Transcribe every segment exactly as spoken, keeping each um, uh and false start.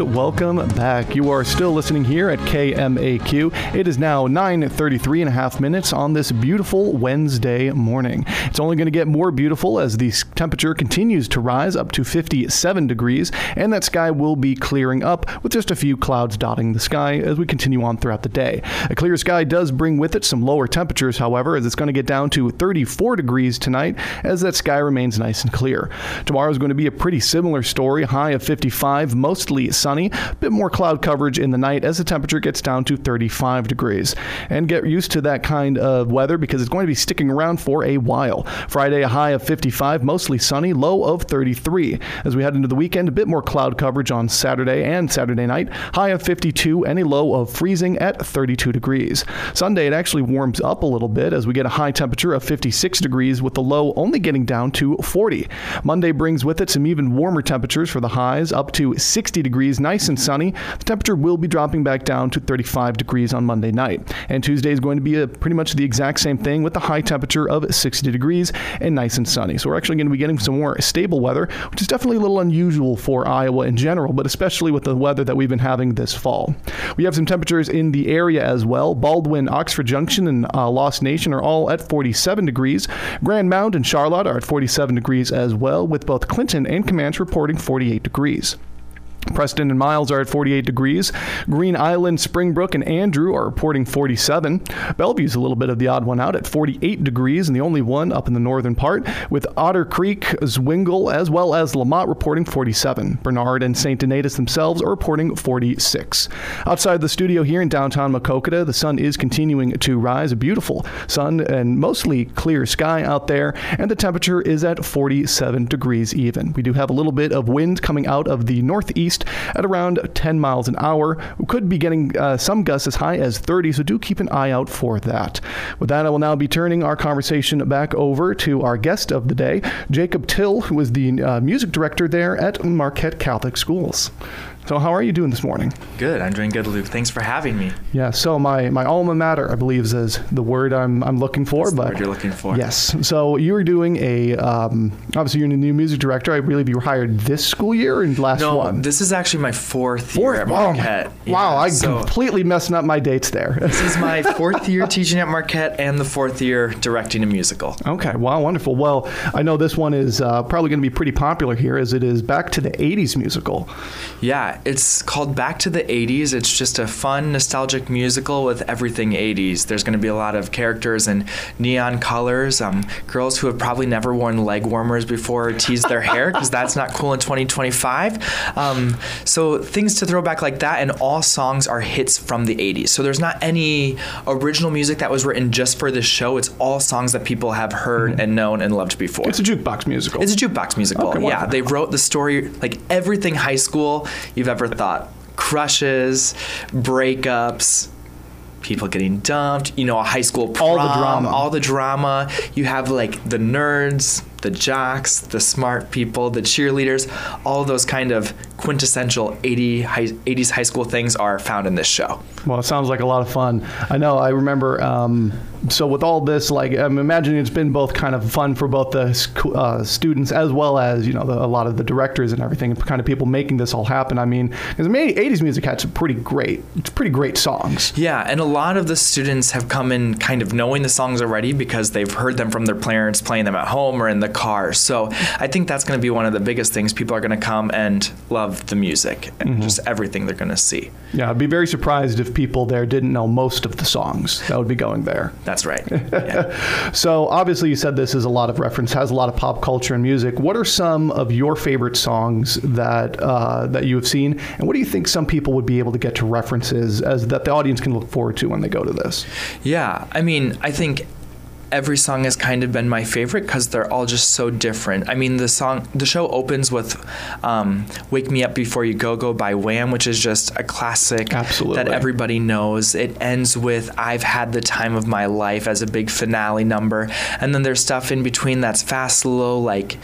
and welcome back. You are still listening here at K M A Q. It is now nine thirty-three and a half minutes on this beautiful Wednesday morning. It's only going to get more beautiful as the temperature continues to rise up to fifty-seven degrees, and that sky will be clearing up with just a few clouds dotting the sky as we continue on throughout the day. A clear sky does bring with it some lower temperatures, however, as it's going to get down to thirty-four degrees tonight as that sky remains nice and clear. Tomorrow is going to be a pretty similar story, high of fifty-five, mostly sunny, a bit more cloud coverage in the night as the temperature gets down to thirty-five degrees. And get used to that kind of weather because it's going to be sticking around for a while. Friday, a high of fifty-five, mostly sunny, low of thirty-three. As we head into the weekend, a bit more cloud coverage on Saturday and Saturday night, high of fifty-two and a low of freezing at thirty-two degrees. Sunday, it actually warms up a little bit as we get a high temperature of fifty-six degrees with the low only getting down to forty. Monday brings with it some even warmer temperatures for the highs, up to sixty degrees, nice and sunny. The temperature will be dropping back down to thirty-five degrees on Monday night. And Tuesday is going to be a, pretty much the exact same thing with the high temperature of sixty degrees and nice and sunny. So we're actually going to be getting some more stable weather, which is definitely a little unusual for Iowa in general, but especially with the weather that we've been having this fall. We have some temperatures in the area as well. Baldwin, Oxford Junction, and uh, Lost Nation are all at forty-seven degrees. Grand Mound and Charlotte are at forty-seven degrees as well, with both Clinton and Comanche reporting forty-eight degrees. Preston and Miles are at forty-eight degrees. Green Island, Springbrook, and Andrew are reporting forty-seven. Bellevue's a little bit of the odd one out at forty-eight degrees, and the only one up in the northern part, with Otter Creek, Zwingle, as well as Lamont reporting forty-seven. Bernard and Saint Donatus themselves are reporting forty-six. Outside the studio here in downtown Maquoketa, the sun is continuing to rise. A beautiful sun and mostly clear sky out there, and the temperature is at forty-seven degrees even. We do have a little bit of wind coming out of the northeast at around ten miles an hour. We could be getting uh, some gusts as high as thirty, so do keep an eye out for that. With that, I will now be turning our conversation back over to our guest of the day, Jacob Till, who is the uh, music director there at Marquette Catholic Schools. So how are you doing this morning? Good. I'm doing good, Luke. Thanks for having me. Yeah, so my, my alma mater, I believe, is the word I'm I'm looking for. That's but the word you're looking for. Yes. So you were doing a, um, obviously you're a new music director. I believe you were hired this school year and last no, one. this is actually my fourth, fourth year at wow. Marquette. Yeah, wow, I'm so completely messing up my dates there. This is my fourth year teaching at Marquette and the fourth year directing a musical. Okay, wow, wonderful. Well, I know this one is uh, probably going to be pretty popular here as it is Back to the eighties musical. Yeah, it's called Back to the eighties. It's just a fun, nostalgic musical with everything eighties. There's going to be a lot of characters in neon colors. Um, girls who have probably never worn leg warmers before tease their hair because that's not cool in twenty twenty-five. Um, so things to throw back like that, and all songs are hits from the eighties. So there's not any original music that was written just for this show. It's all songs that people have heard mm-hmm. and known and loved before. It's a jukebox musical. It's a jukebox musical. Okay, yeah, they wrote the story like everything high school you've ever thought. Crushes, breakups, people getting dumped, you know, a high school prom, all the drama. All the drama. You have like the nerds, the jocks, the smart people, the cheerleaders, all of those kind of quintessential eighties high school things are found in this show. Well, it sounds like a lot of fun. I know, I remember, um, so with all this, like, I'm imagining it's been both kind of fun for both the uh, students as well as, you know, the, a lot of the directors and everything, kind of people making this all happen. I mean, because eighties music had some pretty great, it's pretty great songs. Yeah, and a lot of the students have come in kind of knowing the songs already because they've heard them from their parents playing them at home or in the car. So I think that's going to be one of the biggest things. People are going to come and love the music and mm-hmm. just everything they're going to see. Yeah, I'd be very surprised if people there didn't know most of the songs that would be going there. That's right. Yeah. So obviously you said this is a lot of reference, has a lot of pop culture and music. What are some of your favorite songs that uh, that you have seen, and what do you think some people would be able to get to references as that the audience can look forward to when they go to this? Yeah, I mean, I think every song has kind of been my favorite because they're all just so different. I mean, the song, the show opens with um, "Wake Me Up Before You Go Go" by Wham, which is just a classic Absolutely. that everybody knows. It ends with "I've Had the Time of My Life" as a big finale number, and then there's stuff in between that's fast, slow, like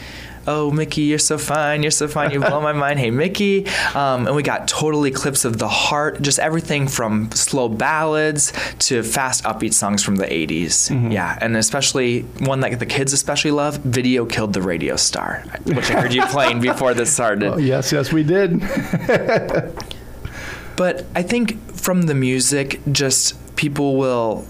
oh, Mickey, you're so fine, you're so fine, you blow my mind, hey, Mickey. Um, and we got Total Eclipse of the Heart, just everything from slow ballads to fast upbeat songs from the eighties. Mm-hmm. Yeah, and especially one that the kids especially love, Video Killed the Radio Star, which I heard you playing before this started. Oh, yes, yes, we did. But I think from the music, just people will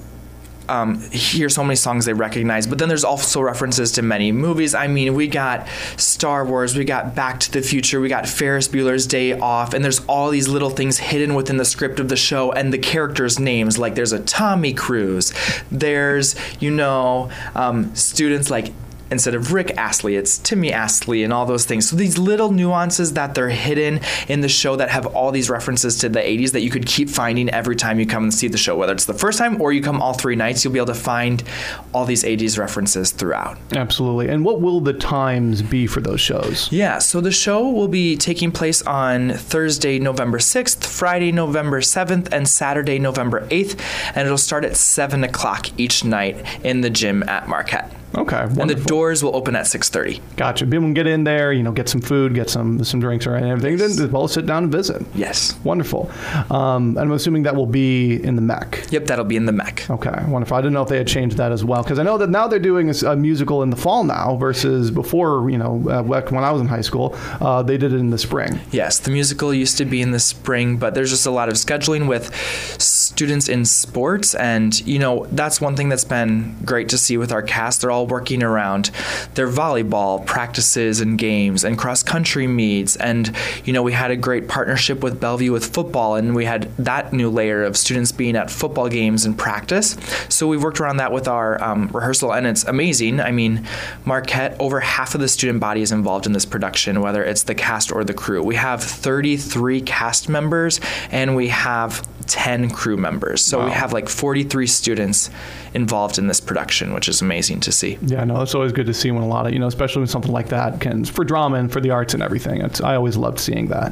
um, hear so many songs they recognize. But then there's also references to many movies. I mean, we got Star Wars, we got Back to the Future, we got Ferris Bueller's Day Off, and there's all these little things hidden within the script of the show and the characters' names. Like there's a Tommy Cruise, there's, you know, um, students like, instead of Rick Astley, it's Timmy Astley and all those things. So these little nuances that they're hidden in the show that have all these references to the eighties that you could keep finding every time you come and see the show. Whether it's the first time or you come all three nights, you'll be able to find all these eighties references throughout. Absolutely. And what will the times be for those shows? Yeah, so the show will be taking place on Thursday, November sixth, Friday, November seventh, and Saturday, November eighth. And it'll start at seven o'clock each night in the gym at Marquette. Okay, wonderful. And the doors will open at six thirty. Gotcha. People can get in there, you know, get some food, get some some drinks or anything. Yes. Then we'll sit down and visit. Yes. Wonderful. Um, and I'm assuming that will be in the Mech. Yep, that'll be in the Mech. Okay, wonderful. I didn't know if they had changed that as well, because I know that now they're doing a, a musical in the fall now versus before, you know, uh, when I was in high school, uh, they did it in the spring. Yes, the musical used to be in the spring, but there's just a lot of scheduling with students in sports, and, you know, that's one thing that's been great to see with our cast. They're all working around their volleyball practices and games and cross-country meets, and, you know, we had a great partnership with Bellevue with football, and we had that new layer of students being at football games and practice. So we've worked around that with our um, rehearsal, and it's amazing. I mean, Marquette, over half of the student body is involved in this production, whether it's the cast or the crew. We have thirty-three cast members, and we have ten crew members. So wow. We have like forty-three students involved in this production, which is amazing to see. Yeah, no, it's always good to see when a lot of, you know, especially when something like that can, for drama and for the arts and everything. It's, I always loved seeing that.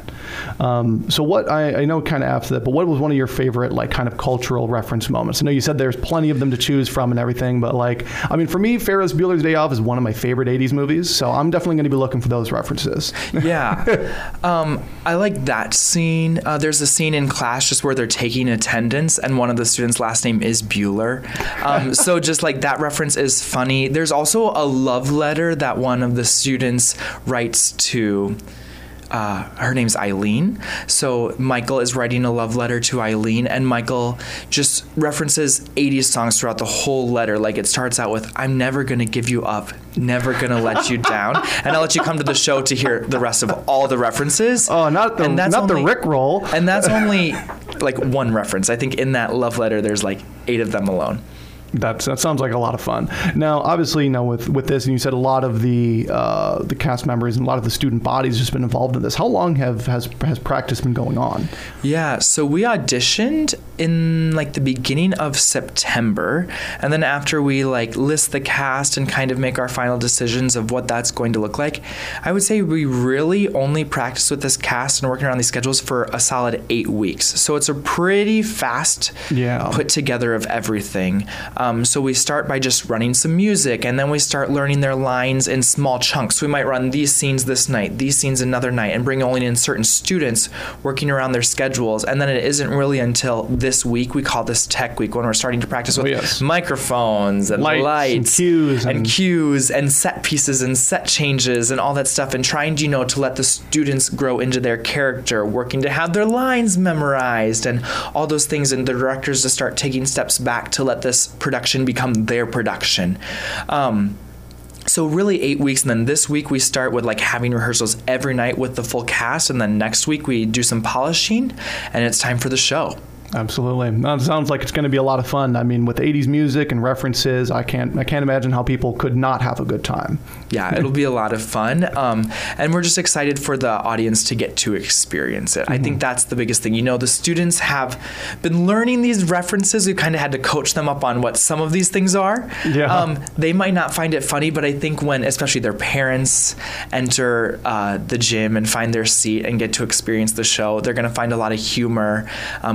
Um, so what, I, I know kind of after that, but what was one of your favorite, like, kind of cultural reference moments? I know you said there's plenty of them to choose from and everything, but, like, I mean, for me, Ferris Bueller's Day Off is one of my favorite eighties movies, so I'm definitely going to be looking for those references. Yeah. um, I like that scene. Uh, there's a scene in class just where they're taking attendance, and one of the students' last name is Bueller. Um, so just like that reference is funny. There's also a love letter that one of the students writes to, uh, her name's Eileen. So Michael is writing a love letter to Eileen, and Michael just references eighties songs throughout the whole letter. Like it starts out with, I'm never going to give you up, never going to let you down. And I'll let you come to the show to hear the rest of all the references. Oh, not the, not only, the Rickroll. And that's only like one reference. I think in that love letter, there's like eight of them alone. That's, that sounds like a lot of fun. Now, obviously, you know, with, with this, and you said a lot of the uh, the cast members and a lot of the student bodies just been involved in this. How long have has has practice been going on? Yeah, so we auditioned in like the beginning of September, and then after we like list the cast and kind of make our final decisions of what that's going to look like, I would say we really only practiced with this cast and working around these schedules for a solid eight weeks. So it's a pretty fast yeah. put together of everything. Um, so we start by just running some music, and then we start learning their lines in small chunks. We might run these scenes this night, these scenes another night, and bring only in certain students working around their schedules. And then it isn't really until this week, we call this Tech Week, when we're starting to practice with oh, yes. microphones and lights, lights and cues and, and cues and set pieces and set changes and all that stuff, and trying, you know, to let the students grow into their character, working to have their lines memorized and all those things, and the directors to start taking steps back to let this production become their production. Um, so really eight weeks, and then this week we start with like having rehearsals every night with the full cast, and then next week we do some polishing, and it's time for the show. Absolutely. That sounds like it's going to be a lot of fun. I mean, with eighties music and references, I can't I can't imagine how people could not have a good time. Yeah, it'll be a lot of fun. Um, and we're just excited for the audience to get to experience it. Mm-hmm. I think that's the biggest thing. You know, the students have been learning these references. We've kind of had to coach them up on what some of these things are. Yeah. Um, they might not find it funny, but I think when, especially their parents enter uh, the gym and find their seat and get to experience the show, they're going to find a lot of humor um, within the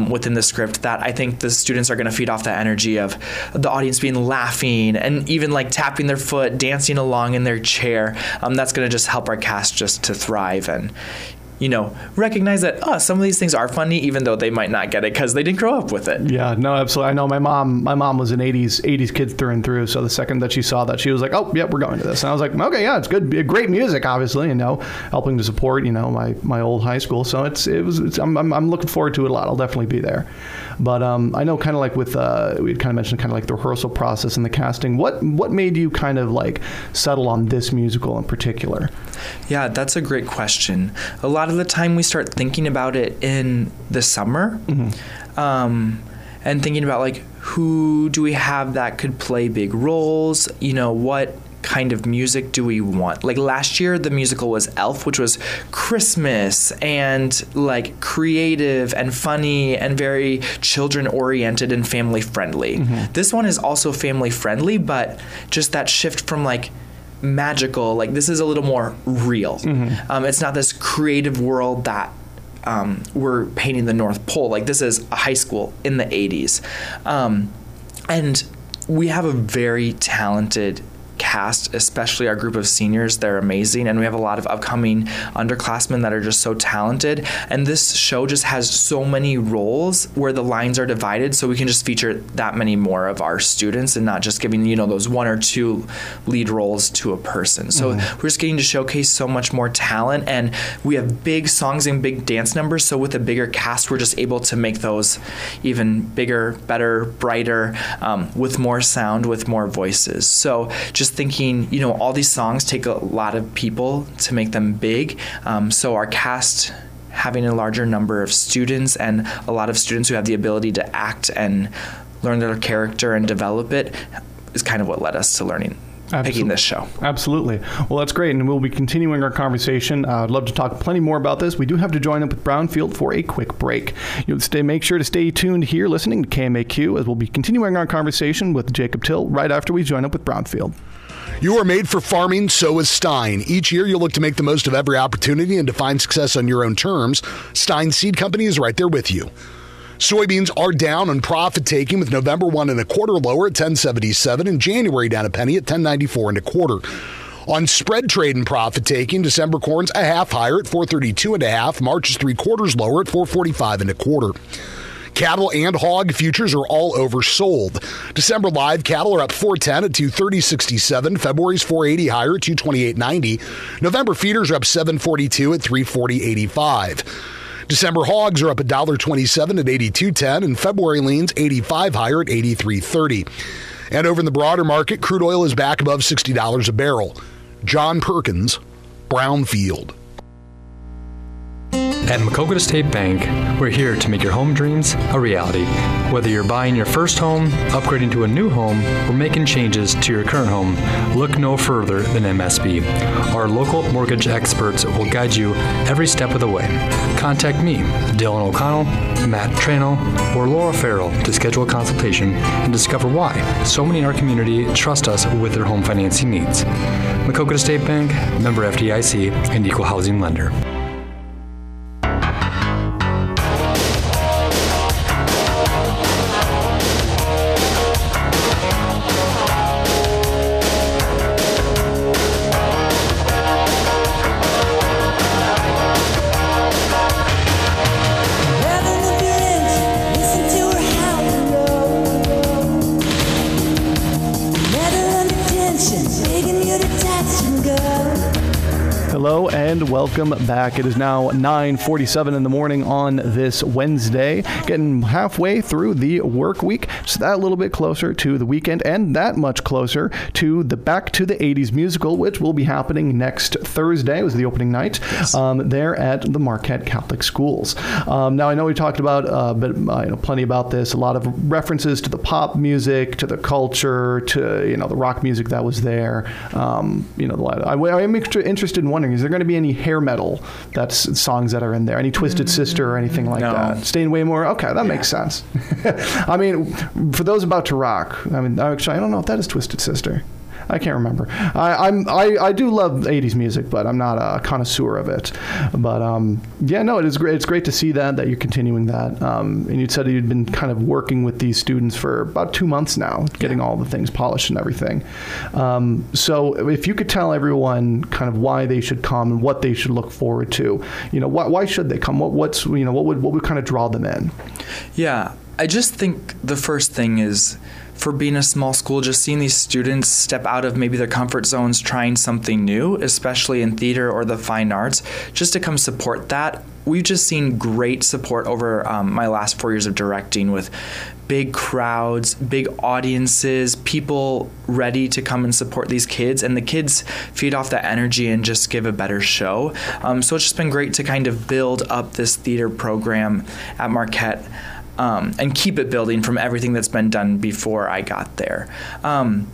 the script that I think the students are going to feed off that energy of the audience being laughing and even like tapping their foot, dancing along in their chair. Um, that's going to just help our cast just to thrive and, you know, recognize that, oh, some of these things are funny, even though they might not get it because they didn't grow up with it. Yeah, no, absolutely. I know my mom, my mom was an eighties kid through and through. So the second that she saw that, she was like, oh, yeah, we're going to this. And I was like, okay, yeah, it's good. Great music, obviously, you know, helping to support, you know, my, my old high school. So it's, it was, it's, I'm, I'm, I'm looking forward to it a lot. I'll definitely be there. But um, I know kind of like with, uh, we kind of mentioned kind of like the rehearsal process and the casting. What, what made you kind of like settle on this musical in particular? Yeah, that's a great question. A lot of the time we start thinking about it in the summer, mm-hmm. um, and thinking about like, who do we have that could play big roles? You know, what kind of music do we want? Like last year, the musical was Elf, which was Christmas and like creative and funny and very children oriented and family friendly. Mm-hmm. This one is also family friendly, but just that shift from like magical, like this is a little more real. Mm-hmm. Um, it's not this creative world that um, we're painting the North Pole. Like this is a high school in the eighties. Um, and we have a very talented cast, especially our group of seniors. They're amazing, and we have a lot of upcoming underclassmen that are just so talented, and this show just has so many roles where the lines are divided, so we can just feature that many more of our students and not just giving, you know, those one or two lead roles to a person. So mm-hmm. we're just getting to showcase so much more talent, and we have big songs and big dance numbers, so with a bigger cast we're just able to make those even bigger, better, brighter, um, with more sound, with more voices. So just thinking, you know, all these songs take a lot of people to make them big. Um, so our cast having a larger number of students and a lot of students who have the ability to act and learn their character and develop it is kind of what led us to learning. Absolutely. Picking this show. Absolutely. Well, that's great, and we'll be continuing our conversation. Uh, I'd love to talk plenty more about this. We do have to join up with Brownfield for a quick break. You'll stay. Make sure to stay tuned here, listening to K M A Q, as we'll be continuing our conversation with Jacob Till right after we join up with Brownfield. You are made for farming, so is Stein. Each year, you'll look to make the most of every opportunity and to find success on your own terms. Stein Seed Company is right there with you. Soybeans are down on profit taking, with November one and a quarter lower at ten seventy-seven and January down a penny at ten ninety-four and a quarter. On spread trade and profit taking, December corn's a half higher at four thirty-two and a half. March is three quarters lower at four forty-five and a quarter. Cattle and hog futures are all oversold. December live cattle are up four ten at two thirty sixty-seven. February's four eighty higher at two twenty-eight ninety. November feeders are up seven forty-two at three forty eighty-five. December hogs are up one twenty-seven at eighty-two ten, and February leans eighty-five higher at eighty-three thirty. And over in the broader market, crude oil is back above sixty dollars a barrel. John Perkins, Brownfield. At Maquoketa State Bank, we're here to make your home dreams a reality. Whether you're buying your first home, upgrading to a new home, or making changes to your current home, look no further than M S B. Our local mortgage experts will guide you every step of the way. Contact me, Dylan O'Connell, Matt Trano, or Laura Farrell to schedule a consultation and discover why so many in our community trust us with their home financing needs. Maquoketa State Bank, member F D I C, and equal housing lender. Hello and welcome back. It is now nine forty-seven in the morning on this Wednesday, getting halfway through the work week, just that little bit closer to the weekend and that much closer to the Back to the eighties musical, which will be happening next Thursday. It was the opening night yes. um, there at the Marquette Catholic Schools. Um, now, I know we talked about uh, but, uh, you know, plenty about this, a lot of references to the pop music, to the culture, to you know the rock music that was there. Um, you know, I, I am interested in wondering, is there going to be any hair metal that's songs that are in there? Any Twisted Sister or anything like no. that? Staying way more. Okay, that yeah. makes sense. I mean, for those about to rock, I mean, actually, I don't know if that is Twisted Sister. I can't remember. I, I'm I, I do love eighties music, but I'm not a connoisseur of it. But um, yeah, no, it is great. It's great to see that that you're continuing that. Um, and you said you'd been kind of working with these students for about two months now, getting yeah. all the things polished and everything. Um, so if you could tell everyone kind of why they should come and what they should look forward to, you know, why, why should they come? What what's you know what would what would kind of draw them in? Yeah, I just think the first thing is, for being a small school, just seeing these students step out of maybe their comfort zones, trying something new, especially in theater or the fine arts, just to come support that. We've just seen great support over um, my last four years of directing, with big crowds, big audiences, people ready to come and support these kids, and the kids feed off that energy and just give a better show. Um, so it's just been great to kind of build up this theater program at Marquette. Um, and keep it building from everything that's been done before I got there. Um,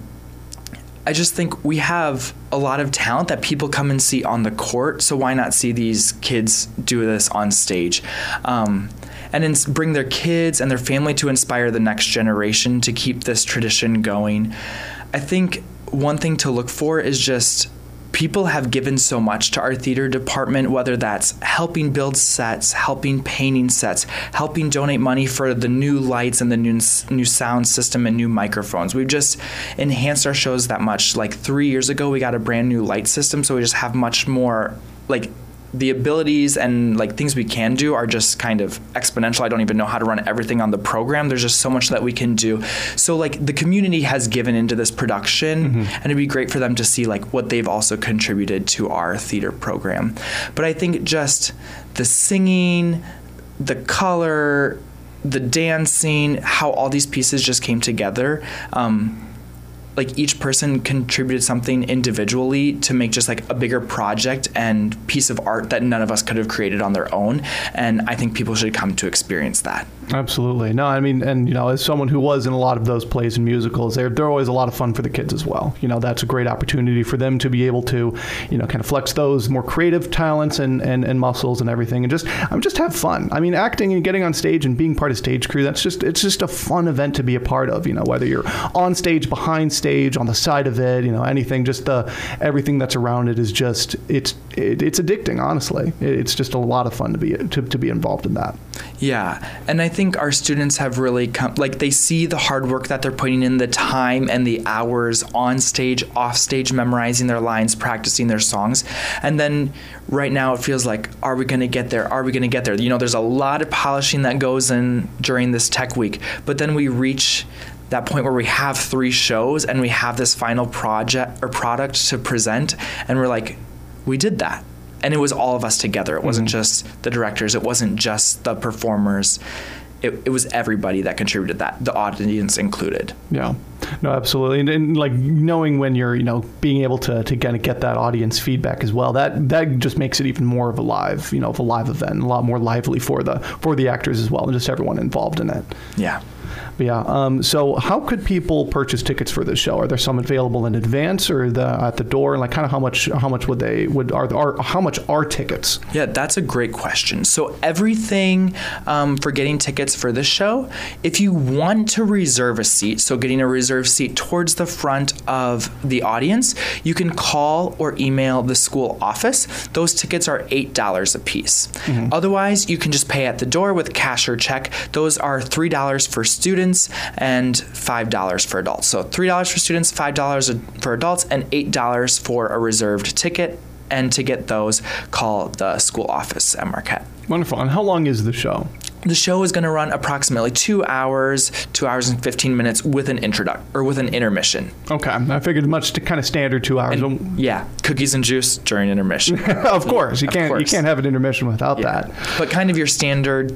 I just think we have a lot of talent that people come and see on the court, so why not see these kids do this on stage? Um, and ins- bring their kids and their family to inspire the next generation to keep this tradition going. I think one thing to look for is just people have given so much to our theater department, whether that's helping build sets, helping painting sets, helping donate money for the new lights and the new new sound system and new microphones. We've just enhanced our shows that much. Like three years ago, we got a brand new light system, so we just have much more, like, the abilities and like things we can do are just kind of exponential. I don't even know how to run everything on the program. There's just so much that we can do. So like the community has given into this production, mm-hmm. and it'd be great for them to see like what they've also contributed to our theater program. But I think just the singing, the color, the dancing, how all these pieces just came together. Um, like each person contributed something individually to make just like a bigger project and piece of art that none of us could have created on their own. And I think people should come to experience that. Absolutely. No, I mean, and, you know, as someone who was in a lot of those plays and musicals, they're, they're always a lot of fun for the kids as well. You know, that's a great opportunity for them to be able to, you know, kind of flex those more creative talents and, and, and muscles and everything, and just, I mean, just have fun. I mean, acting and getting on stage and being part of stage crew, that's just, it's just a fun event to be a part of, you know, whether you're on stage, behind stage, on the side of it, you know, anything, just the, everything that's around it is just, it's, it, it's addicting, honestly. It's just a lot of fun to be, to, to be involved in that. Yeah. And I think our students have really come, like they see the hard work that they're putting in, the time and the hours on stage, off stage, memorizing their lines, practicing their songs. And then right now it feels like, are we going to get there? Are we going to get there? You know, there's a lot of polishing that goes in during this tech week, but then we reach that point where we have three shows and we have this final project or product to present, and we're like, we did that. And it was all of us together. It wasn't mm-hmm. just the directors. It wasn't just the performers. It, it was everybody that contributed that, the audience included. Yeah, no, absolutely. And, and like knowing when you're, you know, being able to, to kind of get that audience feedback as well, that that just makes it even more of a live, you know, of a live event, a lot more lively for the for the actors as well, and just everyone involved in it. Yeah. But yeah. Um, so how could people purchase tickets for this show? Are there some available in advance or the at the door? Like kind of how much how much would they would are, are how much are tickets? Yeah, that's a great question. So everything um, for getting tickets for this show, if you want to reserve a seat, so getting a reserved seat towards the front of the audience, you can call or email the school office. Those tickets are eight dollars a piece. Mm-hmm. Otherwise, you can just pay at the door with cash or check. Those are three dollars for students and five dollars for adults. So three dollars for students, five dollars for adults, and eight dollars for a reserved ticket. And to get those, call the school office at Marquette. Wonderful. And how long is the show? The show is going to run approximately two hours, two hours and fifteen minutes with an introduct or with an intermission. Okay, I figured much to kind of standard two hours. And, yeah, cookies and juice during intermission. Of course, you of can't course. you can't have an intermission without yeah. that. But kind of your standard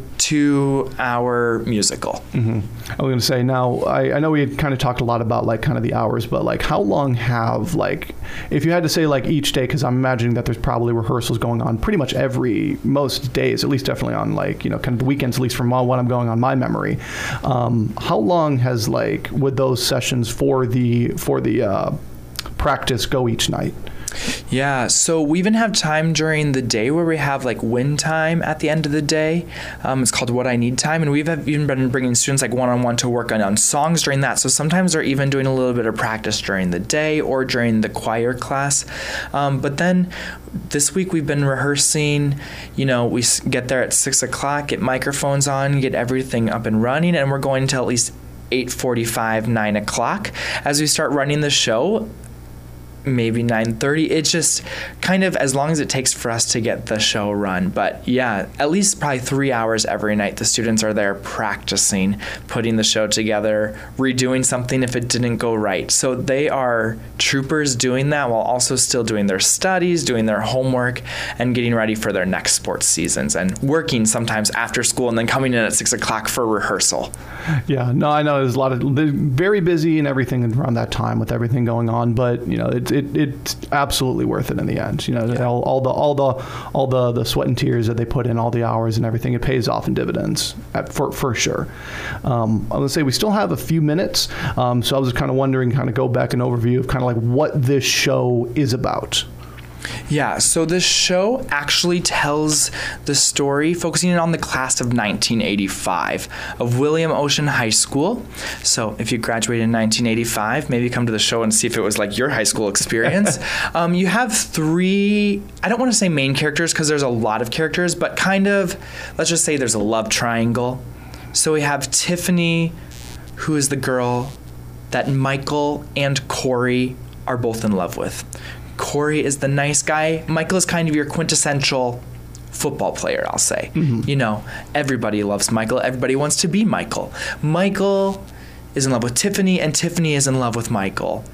two-hour musical. Mm-hmm. I was going to say now. I, I know we had kind of talked a lot about like kind of the hours, but like how long have like if you had to say like each day, because I'm imagining that there's probably rehearsals going on pretty much every most days, at least definitely on like you know kind of the weekends. At least from what I'm going on my memory, um, how long has like would those sessions for the for the uh, practice go each night? Yeah, so we even have time during the day where we have like win time at the end of the day. Um, it's called What I Need Time, and we've even been bringing students like one-on-one to work on, on songs during that. So sometimes they're even doing a little bit of practice during the day or during the choir class. Um, but then this week we've been rehearsing, you know, we get there at six o'clock, get microphones on, get everything up and running, and we're going till at least eight forty-five, nine o'clock. As we start running the show, maybe nine thirty. It's just kind of as long as it takes for us to get the show run. But yeah, at least probably three hours every night the students are there practicing, putting the show together, redoing something if it didn't go right. So they are troopers doing that while also still doing their studies, doing their homework, and getting ready for their next sports seasons, and working sometimes after school and then coming in at six o'clock for rehearsal. Yeah, no, I know there's a lot of, they're very busy and everything around that time with everything going on, but you know, it's it, it's absolutely worth it in the end. You know, Yeah. all, all the all the all the the sweat and tears that they put in, all the hours and everything, it pays off in dividends at, for for sure. Um, I would say we still have a few minutes, um, so I was kind of wondering, kind of go back an overview of kind of like what this show is about. Yeah, so this show actually tells the story focusing on the class of nineteen eighty-five of William Ocean High School. So if you graduated in nineteen eighty-five, maybe come to the show and see if it was like your high school experience. um, you have three, I don't want to say main characters because there's a lot of characters, but kind of, let's just say there's a love triangle. So we have Tiffany, who is the girl that Michael and Corey are both in love with. Corey is the nice guy. Michael is kind of your quintessential football player, I'll say. Mm-hmm. You know, everybody loves Michael. Everybody wants to be Michael. Michael is in love with Tiffany, and Tiffany is in love with Michael.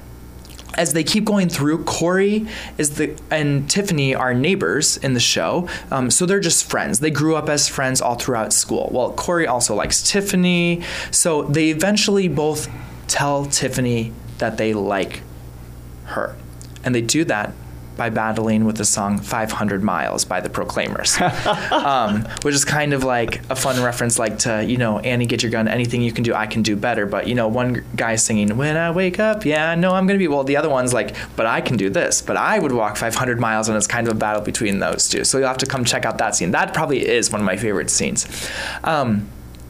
As they keep going through, Corey is the and Tiffany are neighbors in the show, um, so they're just friends. They grew up as friends all throughout school. Well, Corey also likes Tiffany, so they eventually both tell Tiffany that they like her. And they do that by battling with the song five hundred miles by the Proclaimers, um, which is kind of like a fun reference, like to, you know, Annie, get your gun, anything you can do, I can do better. But, you know, one guy singing, when I wake up, yeah, I know I'm going to be, well, the other one's like, but I can do this, but I would walk five hundred miles, and it's kind of a battle between those two. So you'll have to come check out that scene. That probably is one of my favorite scenes. Um,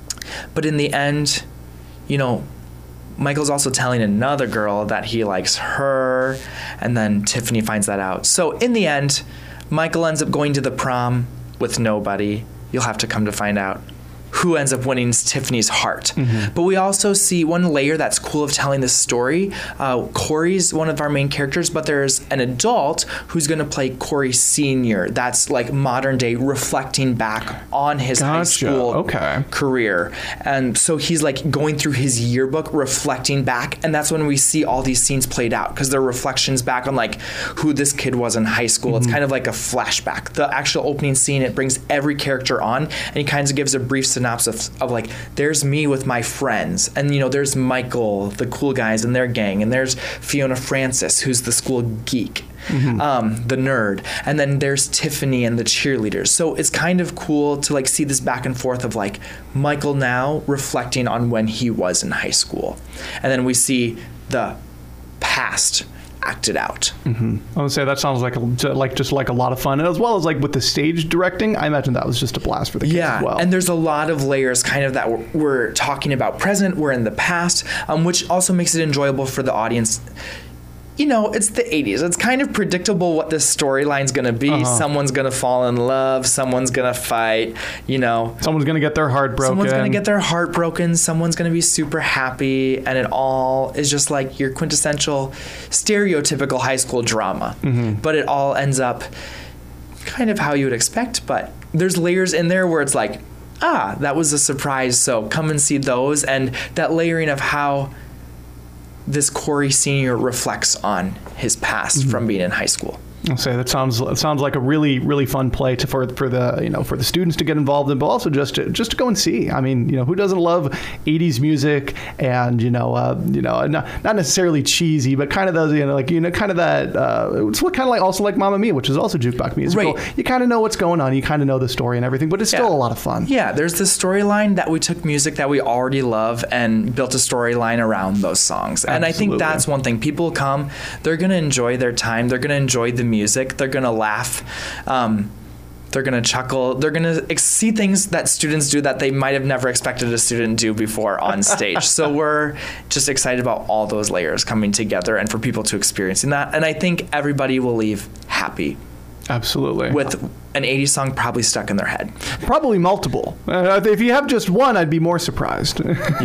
but in the end, you know, Michael's also telling another girl that he likes her, and then Tiffany finds that out. So in the end, Michael ends up going to the prom with nobody. You'll have to come to find out who ends up winning Tiffany's heart. Mm-hmm. But we also see one layer that's cool of telling this story. Uh, Corey's one of our main characters, but there's an adult who's going to play Corey Senior. That's like modern day, reflecting back on his Gotcha. high school okay. career. And so he's like going through his yearbook, reflecting back. And that's when we see all these scenes played out, because they're reflections back on like who this kid was in high school. Mm-hmm. It's kind of like a flashback. The actual opening scene, it brings every character on, and he kind of gives a brief synopsis Of, of like, there's me with my friends, and you know, there's Michael, the cool guys and their gang, and there's Fiona Francis, who's the school geek, mm-hmm. um, the nerd, and then there's Tiffany and the cheerleaders. So it's kind of cool to like see this back and forth of like Michael now reflecting on when he was in high school, and then we see the past acted out. Mm-hmm. I would say that sounds like a, like just like a lot of fun, and as well as like with the stage directing, I imagine that was just a blast for the kids yeah, as well. And there's a lot of layers kind of that we're, we're talking about present, we're in the past, um, which also makes it enjoyable for the audience. You know, it's the eighties. It's kind of predictable what this storyline's going to be. Uh-huh. Someone's going to fall in love. Someone's going to fight. You know, someone's going to get their heart broken. Someone's going to get their heart broken. Someone's going to be super happy. And it all is just like your quintessential, stereotypical high school drama. Mm-hmm. But it all ends up kind of how you would expect. But there's layers in there where it's like, ah, that was a surprise. So come and see those. And that layering of how this Corey Senior reflects on his past mm-hmm. from being in high school. I'll say that sounds it sounds like a really really fun play to, for for the you know for the students to get involved in, but also just to, just to go and see. I mean, you know, who doesn't love eighties music and you know uh, you know not, not necessarily cheesy, but kind of those you know like you know kind of that uh, it's kind of like also like Mamma Mia, which is also jukebox musical. Right. You kind of know what's going on, you kind of know the story and everything, but it's Yeah. still a lot of fun. Yeah, there's this storyline that we took music that we already love and built a storyline around those songs. And I think Absolutely. that's one thing. People come, they're going to enjoy their time. They're going to enjoy the music. They're going to laugh. Um, they're going to chuckle. They're going to ex- see things that students do that they might have never expected a student do before on stage. So we're just excited about all those layers coming together and for people to experiencing that. And I think everybody will leave happy Absolutely. with an eighties song probably stuck in their head. Probably multiple. Uh, if you have just one, I'd be more surprised.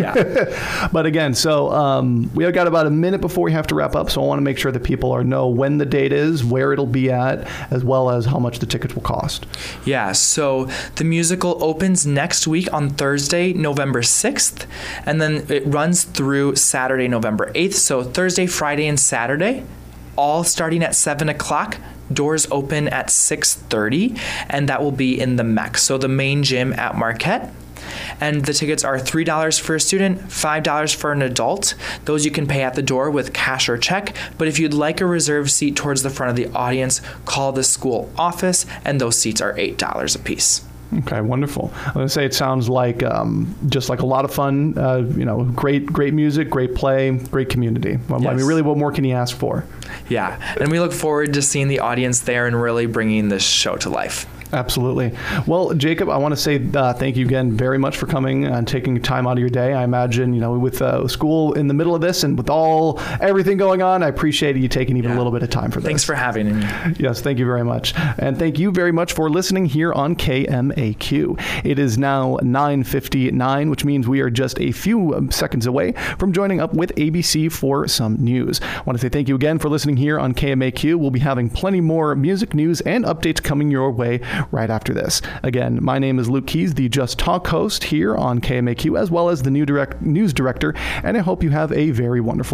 Yeah. But again, so um, we have got about a minute before we have to wrap up, so I want to make sure that people are know when the date is, where it'll be at, as well as how much the tickets will cost. Yeah, so the musical opens next week on Thursday, November sixth, and then it runs through Saturday, November eighth. So Thursday, Friday, and Saturday, all starting at seven o'clock. Doors open at six thirty, and that will be in the M E C, so the main gym at Marquette. And the tickets are three dollars for a student, five dollars for an adult. Those you can pay at the door with cash or check. But if you'd like a reserved seat towards the front of the audience, call the school office, and those seats are eight dollars a piece. Okay, wonderful. I'm going to say it sounds like um, just like a lot of fun, uh, you know, great great music, great play, great community. Well, I Yes. mean, really, what more can you ask for? Yeah, and we look forward to seeing the audience there and really bringing this show to life. Absolutely. Well, Jacob, I want to say uh, thank you again very much for coming and taking time out of your day. I imagine, you know, with uh, school in the middle of this and with all everything going on, I appreciate you taking even Yeah. a little bit of time for this. Thanks for having me. Yes, thank you very much. And thank you very much for listening here on K M A Q. It is now nine fifty-nine, which means we are just a few um, seconds away from joining up with A B C for some news. I want to say thank you again for listening here on K M A Q. We'll be having plenty more music news and updates coming your way right after this. Again, my name is Luke Keys, the Just Talk host here on K M A Q, as well as the new direct news director, and I hope you have a very wonderful